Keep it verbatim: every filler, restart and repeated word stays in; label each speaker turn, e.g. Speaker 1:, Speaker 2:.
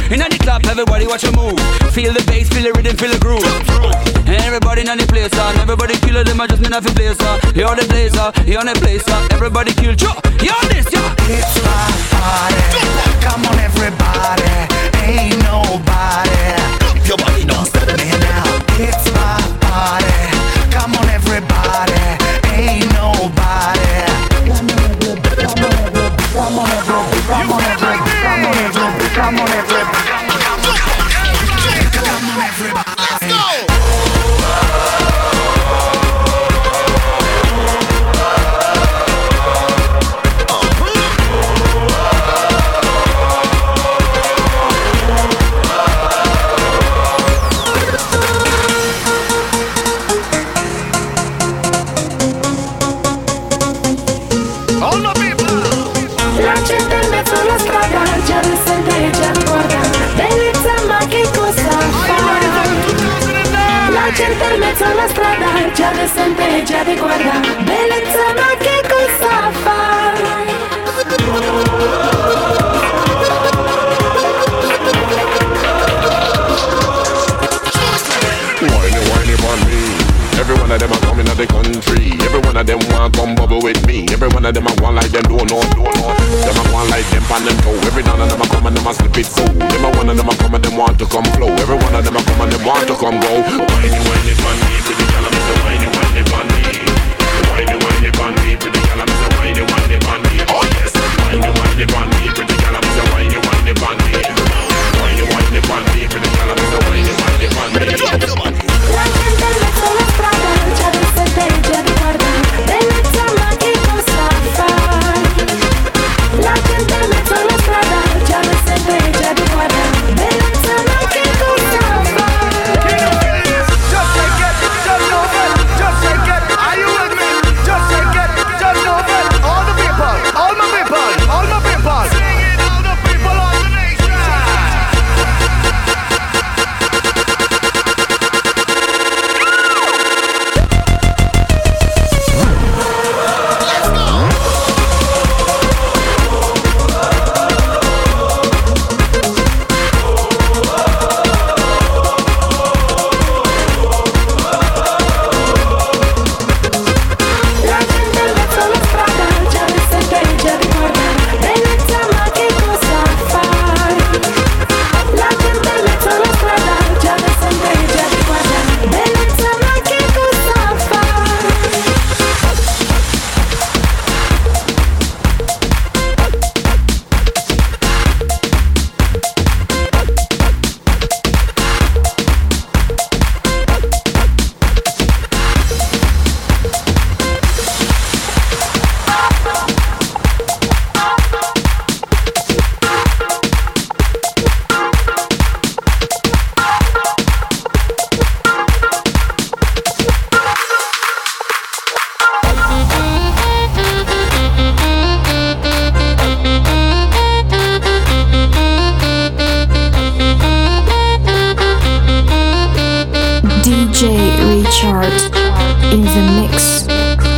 Speaker 1: Inna the club, everybody watch a move. Feel the bass, feel the rhythm, feel the groove. And everybody in the place, uh, everybody kill them, I just mean nothing place, uh. You're the blazer, you're the place, uh. Everybody kill, yo, you're this, yo.
Speaker 2: It's my party, come on everybody, ain't nobody. If your body don't stop me now. It's my party, come on everybody, ain't nobody. Come on everybody, come on everybody, come on everybody, come on everybody, come on everybody. Let's go!
Speaker 3: Gente in mezzo alla strada, già decente, già di guarda. Bellezza, ma che cosa fa?
Speaker 4: Whiny, whiny on me. Every one of them are coming out the country. Every one of them want come bubble with me. Every one of them are one like them don't know, don't know. Them are one like them pan them toe. Every none of them are come and them are slip it so. Them are one of them are come and them want to come flow. Every one of them are come and them want to come go. Whiny, whiny on me, pretty girl, I'm so whiny, whiny on me.